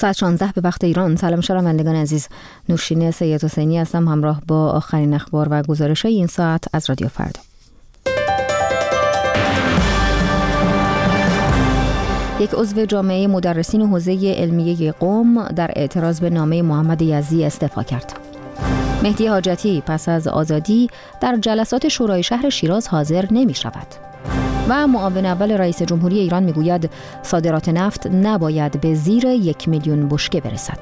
ساعت 16 به وقت ایران. سلام شنوندگان عزیز، نوشین سید حسینی هستم همراه با آخرین اخبار و گزارش‌های این ساعت از رادیو فردا. یک عضو جامعه مدرسین حوزه علمیه قم در اعتراض به نامه محمد یزدی استعفا کرد. مهدی حاجتی پس از آزادی در جلسات شورای شهر شیراز حاضر نمی شود. و معاون اول رئیس جمهوری ایران میگوید صادرات نفت نباید به زیر 1 میلیون بشکه برسد.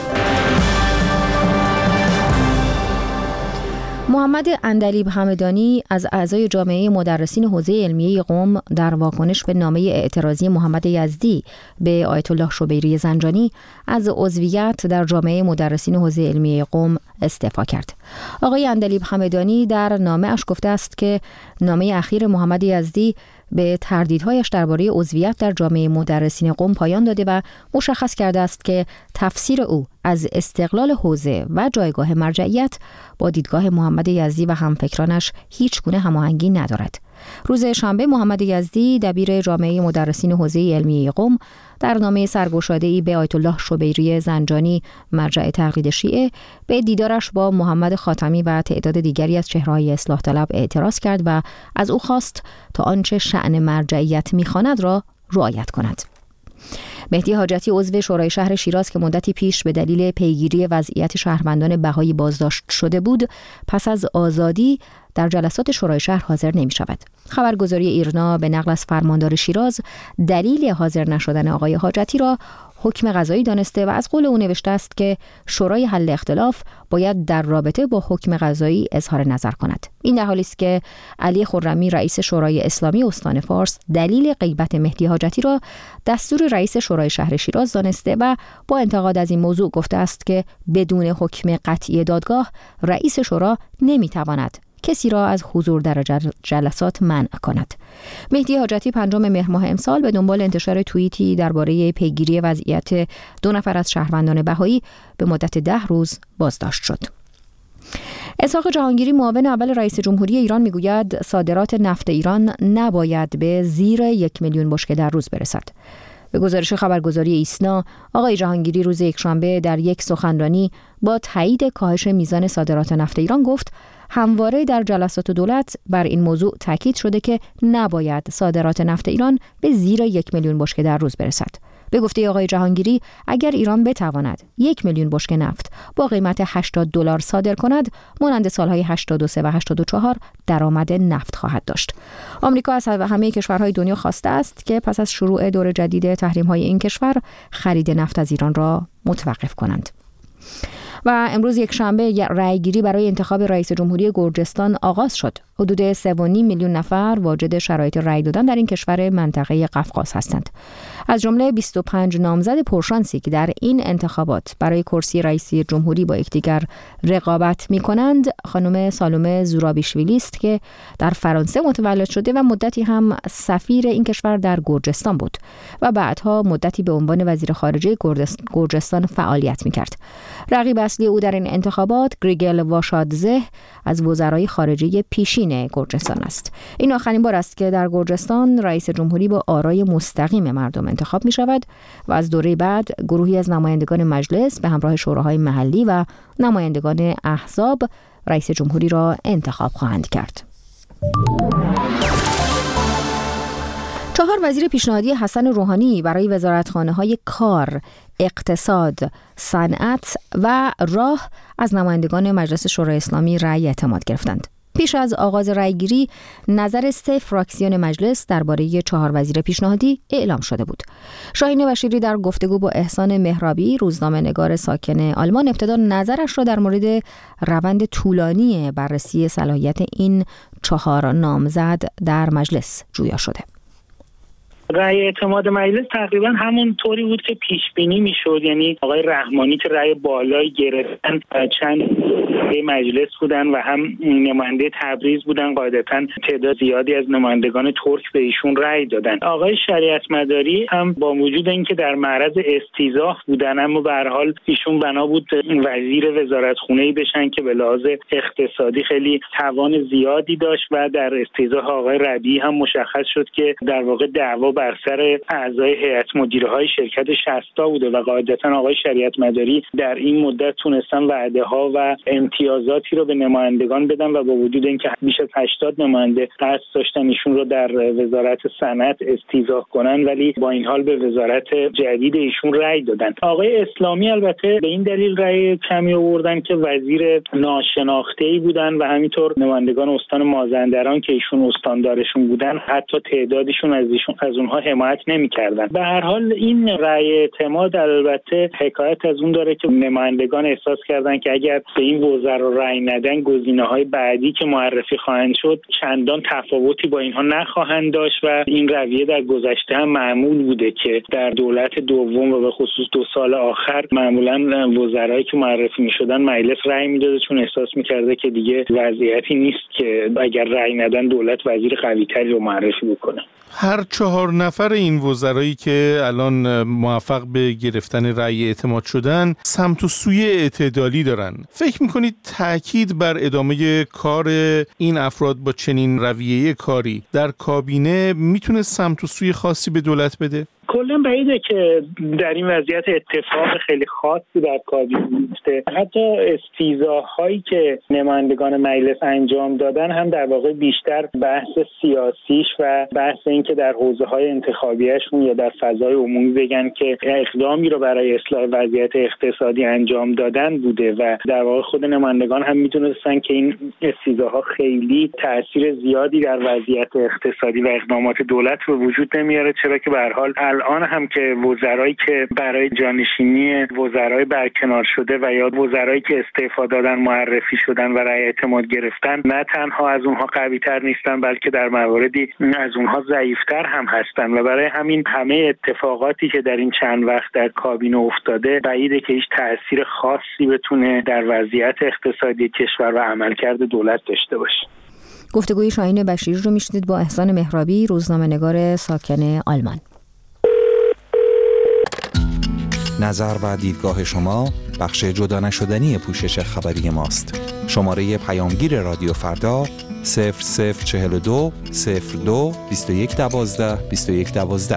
محمد عندلیب همدانی از اعضای جامعه مدرسین حوزه علمیه قم در واکنش به نامه اعتراضی محمد یزدی به آیت الله شبیری زنجانی از عضویت در جامعه مدرسین حوزه علمیه قم استعفا کرد. آقای عندلیب همدانی در نامه اش گفته است که نامه اخیر محمد یزدی به تردیدهایش درباره عضویت در جامعه مدرسین قم پایان داده و مشخص کرده است که تفسیر او از استقلال حوزه و جایگاه مرجعیت با دیدگاه محمد یزدی و همفکرانش هیچ گونه هماهنگی ندارد. روز شنبه محمد یزدی دبیر جامعه مدرسین حوزه علمیه قم در نامه سرگشاده‌ای به آیت الله شبیری زنجانی مرجع تقلید شیعه به دیدارش با محمد خاتمی و تعداد دیگری از چهره‌های اصلاح طلب اعتراض کرد و از او خواست تا آنچه شأن مرجعیت می‌خواند را رعایت کند. مهدی حاجتی عضو شورای شهر شیراز که مدتی پیش به دلیل پیگیری وضعیت شهروندان بهایی بازداشت شده بود، پس از آزادی در جلسات شورای شهر حاضر نمی شود. خبرگزاری ایرنا به نقل از فرماندار شیراز دلیل حاضر نشدن آقای حاجتی را حکم قضایی دانسته و از قول او نوشته است که شورای حل اختلاف باید در رابطه با حکم قضایی اظهار نظر کند. این در حالی است که علی خرمی رئیس شورای اسلامی استان فارس دلیل غیبت مهدی حاجتی را دستور رئیس شورای شهر شیراز دانسته و با انتقاد از این موضوع گفته است که بدون حکم قطعی دادگاه رئیس شورا نمیتواند کسی را از حضور در جلسات منع کند. مهدی حاجتی 5 مهر ماه امسال به دنبال انتشار توییتی درباره پیگیری وضعیت 2 نفر از شهروندان بهایی به مدت 10 روز بازداشت شد. اسحاق جهانگیری معاون اول رئیس جمهوری ایران میگوید صادرات نفت ایران نباید به زیر 1 میلیون بشکه در روز برسد. به گزارش خبرگزاری ایسنا، آقای جهانگیری روز یکشنبه در یک سخنرانی با تایید کاهش میزان صادرات نفت ایران گفت همواره در جلسات دولت بر این موضوع تاکید شده که نباید صادرات نفت ایران به زیر 1 میلیون بشکه در روز برسد. به گفته آقای جهانگیری اگر ایران بتواند 1 میلیون بشکه نفت با قیمت $80 صادر کند، مانند سالهای 83 و 84 درآمد نفت خواهد داشت. آمریکا از همه کشورهای دنیا خواسته است که پس از شروع دور جدید تحریم‌های این کشور خرید نفت از ایران را متوقف کنند. و امروز یکشنبه رأیگیری برای انتخاب رئیس جمهوری گرجستان آغاز شد. حدود 3.5 میلیون نفر واجد شرایط رأی دادن در این کشور منطقه قفقاز هستند. از جمله 25 نامزد پرشانسی که در این انتخابات برای کرسی رئیسی جمهوری با یکدیگر رقابت می‌کنند، خانم سالومه زورابیشویلی است که در فرانسه متولد شده و مدتی هم سفیر این کشور در گرجستان بود و بعدها مدتی به عنوان وزیر خارجه گرجستان فعالیت می‌کرد. رقیب اصلی او در این انتخابات گریگل واشادزه از وزرای خارجه پیشین گرجستان است. این آخرین بار است که در گرجستان رئیس جمهوری با آرای مستقیم مردم انتخاب می شود و از دوره بعد گروهی از نمایندگان مجلس به همراه شوراهای محلی و نمایندگان احزاب رئیس جمهوری را انتخاب خواهند کرد. 4 وزیر پیشنهادی حسن روحانی برای وزارتخانه‌های کار، اقتصاد، صنعت و راه از نمایندگان مجلس شورای اسلامی رأی اعتماد گرفتند. پیش از آغاز رأیگیری نظر 3 فراکسیون مجلس درباره 4 وزیر پیشنهادی اعلام شده بود. شاهین بشیری در گفتگو با احسان مهرابی، روزنامه‌نگار ساکن آلمان، ابتدا نظرش را در مورد روند طولانی بررسی صلاحیت این 4 نامزد در مجلس جویا شده. رأی اعتماد مجلس تقریبا همون طوری بود که پیش بینی میشد، یعنی آقای رحمانی که رأی بالایی گرفتن چند مجلس بودن و هم نماینده تبریز بودن، قاعدتا تعداد زیادی از نمایندگان ترک به ایشون رأی دادن. آقای شریعت مداری هم با وجود اینکه در معرض استیضاح بودن، اما به هر حال ایشون بنا بود وزیر وزارتخونه‌ای بشن که به لحاظ اقتصادی خیلی توان زیادی داشت و در استیضاح آقای ربیعی هم مشخص شد که در واقع دعوا بر سر اعضای هیئت مدیره های شرکت شستا بوده و قاعدتا آقای شریعت مداری در این مدت تونستن وعده ها و امتیازاتی رو به نمایندگان بدن و با وجود اینکه بیش از 80 نماینده قصد داشتن ایشون رو در وزارت صنعت استیضاح کنن، ولی با این حال به وزارت جدید ایشون رأی دادن. آقای اسلامی البته به این دلیل رأی کمی آوردن که وزیر ناشناخته‌ای بودن و همینطور نمایندگان استان مازندران که ایشون استاندارشون بودن حتی تعدادشون از اونها حمایت نمی‌کردن. به هر حال این رأی اعتماد البته حکایت از اون داره که نمایندگان احساس کردن که اگر به این وزرا رأی ندن گزینه‌های بعدی که معرفی خواهند شد چندان تفاوتی با اینها نخواهند داشت و این رویه در گذشته هم معمول بوده که در دولت دوم و به خصوص 2 سال آخر معمولاً وزرایی که معرفی می‌شدن مجلس رأی میداده چون احساس می‌کرده که دیگه وضعیتی نیست که اگر رأی ندن دولت وزیر قوی‌تری رو معرفی بکنه. هر 4 نفر این وزرایی که الان موفق به گرفتن رأی اعتماد شدن سمت و سوی اعتدالی دارن. فکر میکنید تأکید بر ادامه کار این افراد با چنین رویه کاری در کابینه میتونه سمت و سوی خاصی به دولت بده؟ کلا بعیده که در این وضعیت اتفاق خیلی خاصی در کابینه بیفته. حتی استیضاح‌هایی که نمایندگان مجلس انجام دادن هم در واقع بیشتر بحث سیاسیش و بحث این که در حوزه‌های انتخابیه‌شون یا در فضای عمومی بگن که اقدامی رو برای اصلاح وضعیت اقتصادی انجام دادن بوده و در واقع خود نمایندگان هم می‌دونستن که این استیضاح‌ها خیلی تأثیر زیادی در وضعیت اقتصادی و اقدامات دولت به وجود نمیاره، چرا که به هر حال الان هم که وزرایی که برای جانشینی وزرای برکنار شده و یا وزرایی که استعفا دادن معرفی شدن و رأی اعتماد گرفتن نه تنها از اونها قوی‌تر نیستن بلکه در مواردی از اونها ضعیف‌تر هم هستن و برای همین همه اتفاقاتی که در این چند وقت در کابینه افتاده بعیده که هیچ تأثیر خاصی بتونه در وضعیت اقتصادی کشور و عملکرد دولت داشته باشه. گفتگوی شاهین بشیری رو میشنید با احسان مهرابی، روزنامه‌نگار ساکن آلمان. نظر و دیدگاه شما بخش جدا نشدنی پوشش خبری ماست. شماره پیامگیر رادیو فردا 0042 02 21 12 21 12.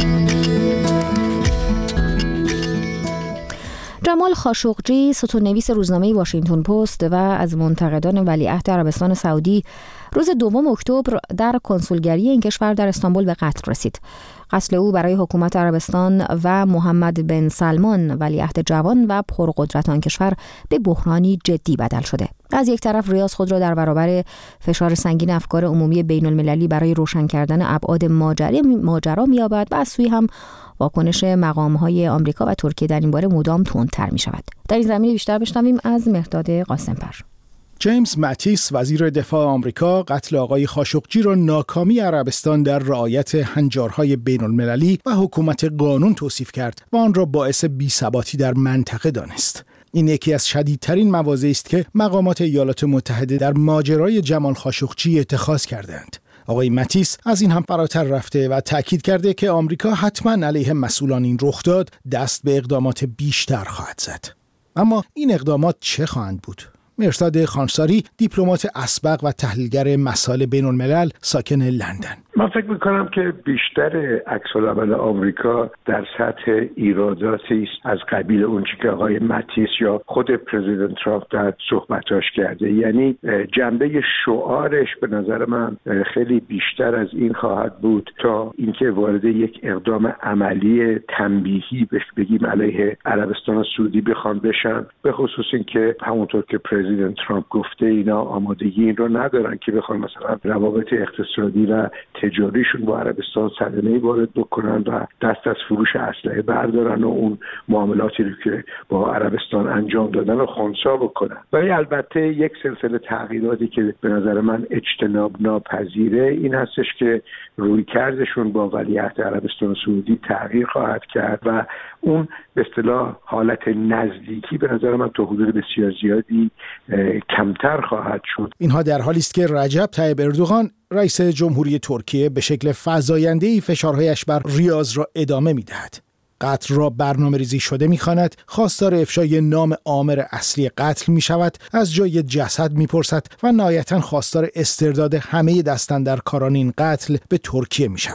جمال خاشقجی، ستون‌نویس روزنامه واشنگتن پست و از منتقدان ولیعهد عربستان سعودی، روز 2 اکتبر در کنسولگری این کشور در استانبول به قتل رسید. قتل او برای حکومت عربستان و محمد بن سلمان ولیعهد جوان و پرقدرت آن کشور به بحرانی جدی بدل شده. از یک طرف ریاض خود را در برابر فشار سنگین افکار عمومی بین المللی برای روشن کردن ابعاد ماجرا می‌یابد و از سوی هم واکنش مقام‌های آمریکا و ترکیه در این باره مدام تندتر می‌شود. در این زمینه بیشتر بشنویم از مهرداد قاسم‌پر. جیمز ماتیس، وزیر دفاع آمریکا، قتل آقای خاشقجی را ناکامی عربستان در رعایت هنجارهای بین المللی و حکومت قانون توصیف کرد و آن را باعث بی‌ثباتی در منطقه دانست. این یکی از شدیدترین مواضعی است که مقامات ایالات متحده در ماجرای جمال خاشقجی اتخاذ کردند. آقای ماتیس از این هم فراتر رفته و تأکید کرده که آمریکا حتما علیه مسئولان این رخداد دست به اقدامات بیشتر خواهد زد. اما این اقدامات چه خواهند بود؟ مرتضی خانساری، دیپلمات اسبق و تحلیلگر مسائل بین الملل ساکن لندن. من فکر میکنم که بیشتر عکس‌العمل آمریکا در سطح ایراداتی است از قبیل اون چیزی که آقای ماتیس یا خود پرزیدنت ترامپ در صحبتاش کرده. یعنی جنبه شعارش به نظر من خیلی بیشتر از این خواهد بود تا اینکه وارد یک اقدام عملی تنبیهی بگیم علیه عربستان و سعودی بخوان بشن، به خصوص اینکه همونطور که پرزیدنت ترامپ گفته اینا آمادگی این رو ندارن که بخوان مثلا روابط اقتصادی و تجاریشون با عربستان صدمه‌ای وارد بکنن و دست از فروش اسلحه بردارن و اون معاملاتی رو که با عربستان انجام دادن رو خنثی بکنن. ولی البته یک سلسله تغییراتی که به نظر من اجتناب ناپذیره این هستش که رویکردشون با ولیعهد عربستان و سعودی تغییر خواهد کرد و اون به اصطلاح حالت نزدیکی به نظر من تا حدود بسیار زیادی کمتر خواهد شد. اینها در حالی است که رجب طیب اردوغان رئیس جمهوری ترکیه به شکل فزاینده‌ای فشارهایش بر ریاض را ادامه می‌دهد. قتل را برنامه‌ریزی شده می‌خواند، خواستار افشای نام عامر اصلی قتل می‌شود، از جای جسد می‌پرسد و نهایتاً خواستار استرداد همه دستاندرکاران این قتل به ترکیه می‌شود.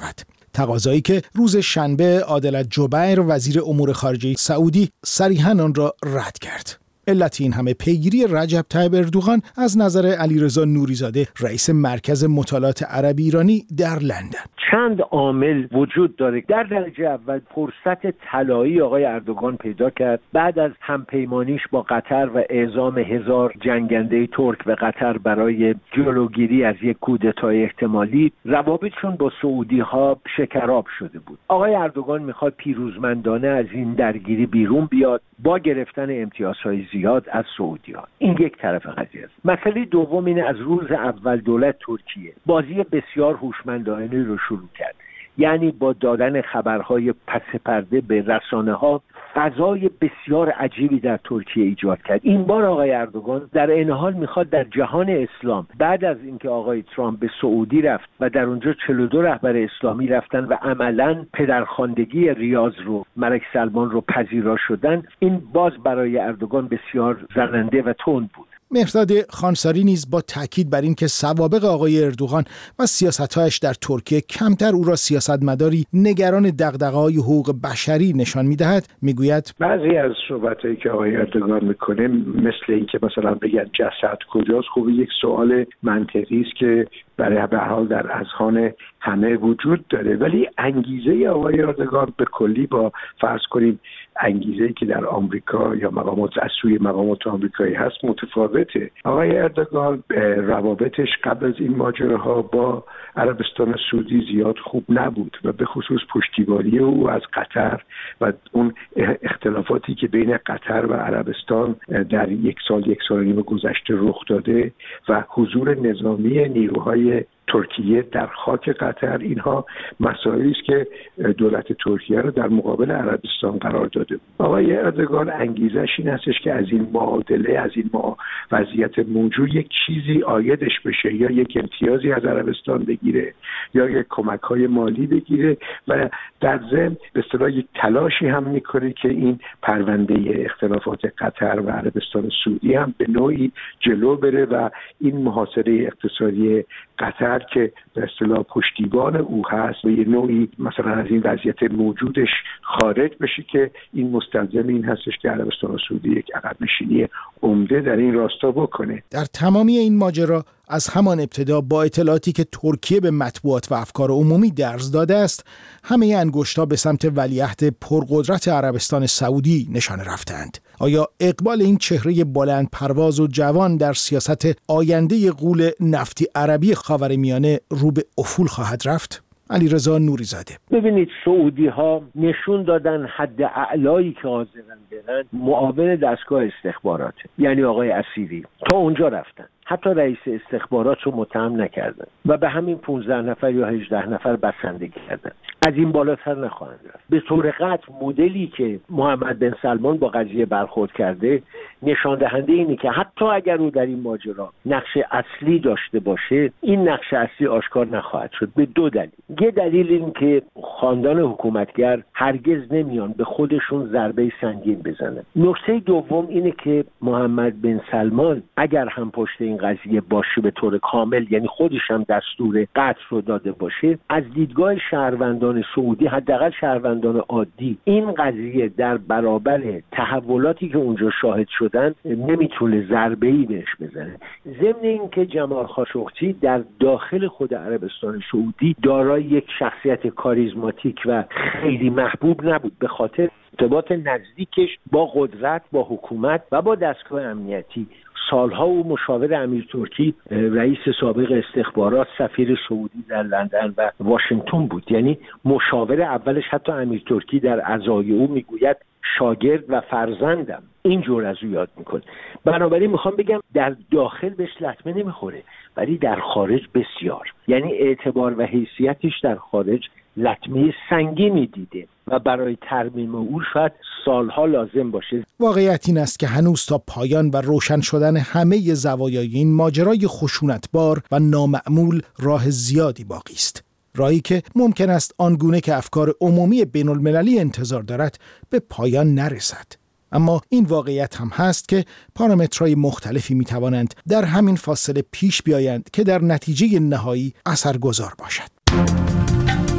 تقاضایی که روز شنبه عادل جبیر وزیر امور خارجه سعودی صریحاً آن را رد کرد. علت این همه پیگیری رجب طیب اردوغان از نظر علیرضا نوریزاده رئیس مرکز مطالعات عربی ایرانی در لندن. چند عامل وجود داره. در درجه اول فرصت طلایی آقای اردوغان پیدا کرد بعد از همپیمانیش با قطر و اعزام 1000 جنگنده ترک به قطر برای جلوگیری از یک کودتای احتمالی. روابطشون با سعودی ها شکراب شده بود. آقای اردوغان میخواد پیروزمندانه از این درگیری بیرون بیاد با گرفتن امتیازهای زیاد از سعودی ها. این یک طرف قضیه است. مسئله دوم اینه از روز اول دولت ترکیه بازی بسیار هوشمندانه رو شروع کرد. یعنی با دادن خبرهای پس پرده به رسانه ها فضای بسیار عجیبی در ترکیه ایجاد کرد. این بار آقای اردوغان در این حال میخواد در جهان اسلام بعد از اینکه آقای ترامپ به سعودی رفت و در اونجا 42 رهبر اسلامی رفتن و عملاً پدرخواندگی ریاض رو ملک سلمان رو پذیرا شدن، این باز برای اردوغان بسیار زننده و تند بود. مهرداد خانساری نیز با تاکید بر این که سوابق آقای اردوغان و سیاست‌هایش در ترکیه کمتر او را سیاستمداری نگران دغدغه‌های حقوق بشری نشان می‌دهد، میگوید بعضی از صحبتایی که آقای اردوغان میکنه مثل این که مثلا بگن جسد کجاست، خوب یک سوال منطقی است که برای به حال در اذهان همه وجود داره، ولی انگیزه آقای اردوغان به کلی با فرض کنیم انگیزه‌ای که در آمریکا یا مقامات از سوی مقامات آمریکایی هست متفاوته. آقای اردوغان روابطش قبل از این ماجراها با عربستان سعودی زیاد خوب نبود و به خصوص پشتیبانی او از قطر و اون اختلافاتی که بین قطر و عربستان در یک سال و نیم گذشته رخ داده و حضور نظامی نیروهای ترکیه در خاک قطر، اینها مسائلی است که دولت ترکیه رو در مقابل عربستان قرار داده بود. آقای اردوغان انگیزش این هستش که از این معادله، از این وضعیت موجود یک چیزی عایدش بشه، یا یک امتیازی از عربستان بگیره یا یک کمک‌های مالی بگیره و در ضمن به اصطلاح یک تلاشی هم میکنه که این پرونده اختلافات قطر و عربستان سعودی هم به نوعی جلو بره و این محاصره اقتصادی قطر که به اصطلاح پشتیبان او هست و یه نوعی مثلا از این وضعیت موجودش خارج بشه که این مستلزم این هستش که عربستان سعودی یک عقب نشینی عمده در این راستا بکنه. در تمامی این ماجرا از همان ابتدا با اطلاعاتی که ترکیه به مطبوعات و افکار عمومی درز داده است، همه انگشت‌ها به سمت ولیعهد پرقدرت عربستان سعودی نشانه رفتند. آیا اقبال این چهره بلند پرواز و جوان در سیاست آینده غول نفتی عربی خاورمیانه رو به افول خواهد رفت؟ علیرضا نوریزاده: ببینید، سعودی ها نشون دادن حد اعلایی که حاضرن برن معاون دستگاه استخبارات، یعنی آقای اسیری، تا اونجا رفتن. حتی رئیس استخبارات رو متهم نکردن و به همین 15 نفر یا 18 نفر بسنده کردن. از این بالاتر نخواهند رفت. به طور قطع مدلی که محمد بن سلمان با قضیه برخورد کرده نشان دهنده اینه که حتی اگر او در این ماجرا نقش اصلی داشته باشه، این نقش اصلی آشکار نخواهد شد به دو دلیل. یه دلیل این که خاندان حکومتگر هرگز نمیان به خودشون ضربه سنگین بزنن. نکته دوم اینه که محمد بن سلمان اگر هم پشت این قضیه باشه به طور کامل، یعنی خودش هم دستور قتل رو داده باشه، از دیدگاه شهروندان سعودی، حداقل شهروندان عادی، این قضیه در برابر تحولاتی که اونجا شاهد شدن نمیتونه ضربه‌ای بهش بزنه. ضمن این که جمال خاشقچی در داخل خود عربستان سعودی دارای یک شخصیت کاریزماتیک و خیلی محبوب نبود به خاطر ارتباط نزدیکش با قدرت، با حکومت و با دستگاه امنیتی. سالها او مشاور امیر ترکی، رئیس سابق استخبارات، سفیر سعودی در لندن و واشنگتن بود. یعنی مشاور اولش حتی امیر ترکی در عزای او میگوید شاگرد و فرزندم، اینجور از او یاد میکنه. بنابراین میخوام بگم در داخل بهش لطمه نمیخوره، ولی در خارج بسیار. یعنی اعتبار و حیثیتش در خارج لطمه سنگینی دیده و برای ترمیم او شاید سالها لازم باشه. واقعیت این است که هنوز تا پایان و روشن شدن همه زوایای این ماجرای خشونتبار و نامعمول راه زیادی باقی است. راهی که ممکن است آنگونه که افکار عمومی بین المللی انتظار دارد به پایان نرسد. اما این واقعیت هم هست که پارامترهای مختلفی می توانند در همین فاصله پیش بیایند که در نتیجه نهایی اثرگذار باشد.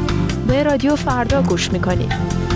به رادیو فردا گوش میکنید.